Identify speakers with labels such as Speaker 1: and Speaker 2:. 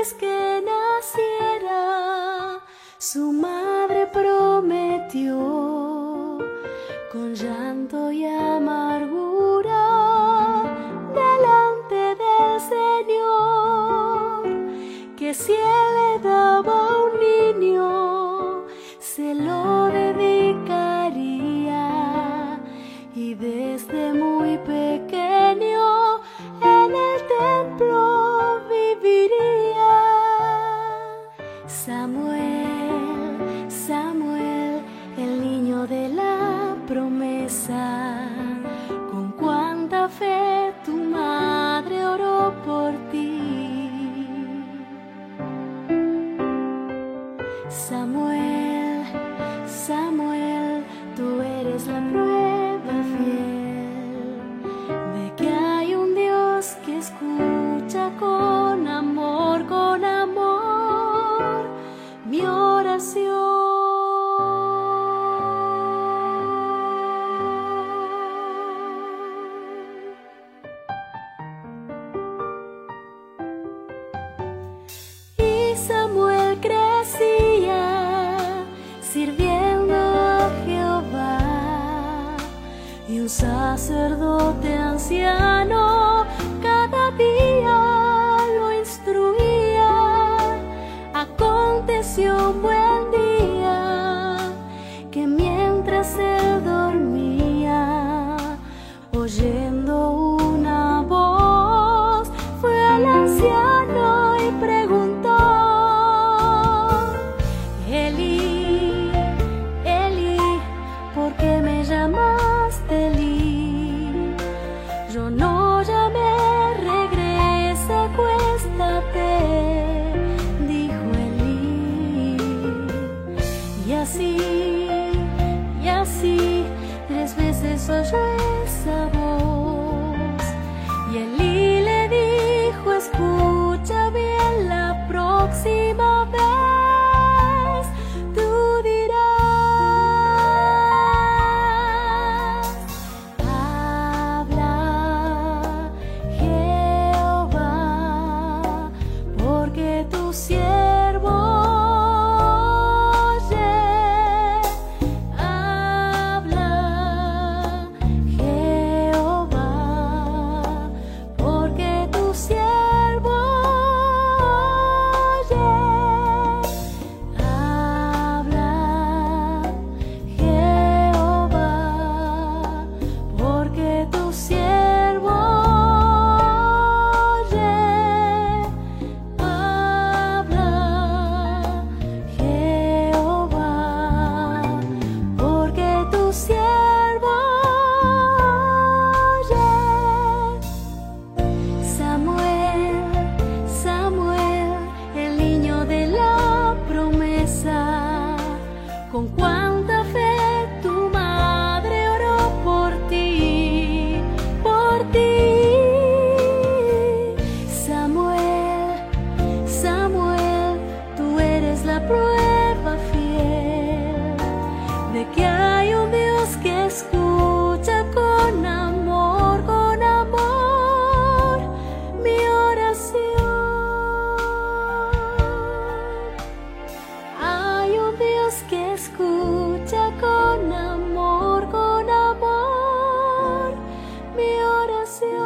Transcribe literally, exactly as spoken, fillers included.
Speaker 1: antes que naciera, su madre prometió con llanto y amargura delante del Señor que si Él le daba un niño se lo dedicaría, y desde muy pequeño en el templo viviría. Samuel, Samuel, el niño de la promesa, con cuánta fe tu madre oró por ti. Samuel, Samuel, tú eres la prueba fiel de que hay un Dios que escucha con amor, con amor mi oración. Y Samuel crecía sirviendo a Jehová, y un sacerdote anciano cada día lo instruía. Aconteció un buen día que mientras él dormía, oyendo una voz, fue al anciano y preguntó: Elí, Elí, ¿por qué me llamaste Elí? Yo no llamé, regresa, acuéstate, dijo Elí. Y así, y así, tres veces oyó esa voz. Y Elí le dijo: escucha bien, la próxima vez tú dirás: habla Jehová, porque tu siervo oye. Habla Jehová, porque tu siervo oye. Habla Jehová, porque tu siervo oye. Habla Jehová, porque tu siervo oye. Samuel, Samuel, el niño de la promesa, con cuánta fe tu madre oró por ti, por ti. Samuel, Samuel, tú eres la prueba fiel de que hay un Dios que escucha con amor, con amor mi oración. Hay un Dios que escucha con amor, con amor mi oración.